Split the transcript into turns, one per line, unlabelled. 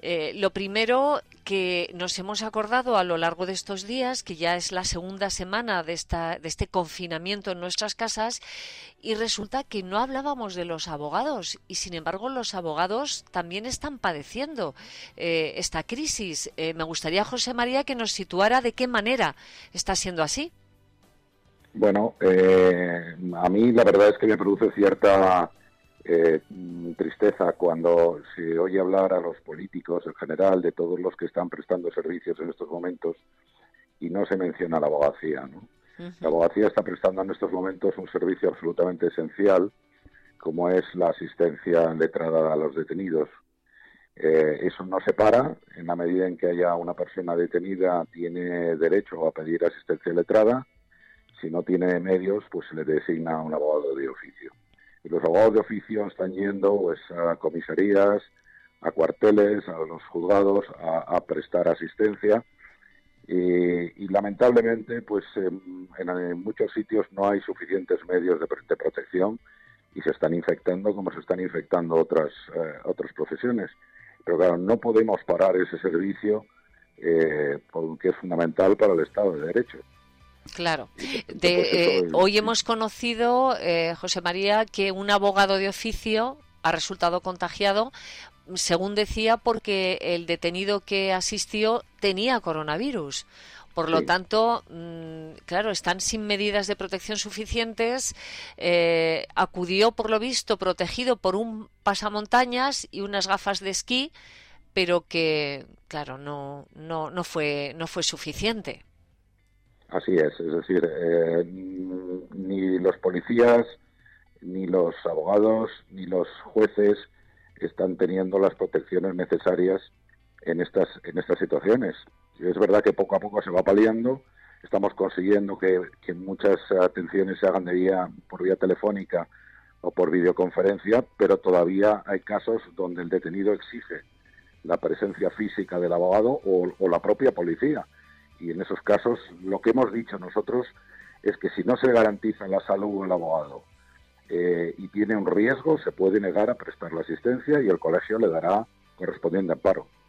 Lo primero, que nos hemos acordado a lo largo de estos días, que ya es la segunda semana de este confinamiento en nuestras casas, y resulta que no hablábamos de los abogados, y sin embargo los abogados también están padeciendo esta crisis. Me gustaría, José María, que nos situara de qué manera está siendo así.
Bueno, a mí la verdad es que me produce cierta tristeza cuando se oye hablar a los políticos en general de todos los que están prestando servicios en estos momentos y no se menciona la abogacía, ¿no? La abogacía está prestando en estos momentos un servicio absolutamente esencial, como es la asistencia letrada a los detenidos. Eso no se para. En la medida en que haya una persona detenida, tiene derecho a pedir asistencia letrada. Si no tiene medios, pues se le designa un abogado de oficio. Y los abogados de oficio están yendo pues, a comisarías, a cuarteles, a los juzgados, a prestar asistencia. Y lamentablemente, pues en muchos sitios no hay suficientes medios de protección y se están infectando como se están infectando otras profesiones. Pero claro, no podemos parar ese servicio porque es fundamental para el Estado de Derecho.
Claro.
Pues
Hoy hemos conocido, José María, que un abogado de oficio ha resultado contagiado, según decía, porque el detenido que asistió tenía coronavirus. Por lo tanto, claro, están sin medidas de protección suficientes. Acudió, por lo visto, protegido por un pasamontañas y unas gafas de esquí, pero que, claro, no fue suficiente.
Así es decir, ni los policías, ni los abogados, ni los jueces están teniendo las protecciones necesarias en estas situaciones. Y es verdad que poco a poco se va paliando, estamos consiguiendo que muchas atenciones se hagan por vía telefónica o por videoconferencia, pero todavía hay casos donde el detenido exige la presencia física del abogado o la propia policía. Y en esos casos lo que hemos dicho nosotros es que si no se garantiza la salud del abogado y tiene un riesgo, se puede negar a prestar la asistencia y el colegio le dará correspondiente amparo.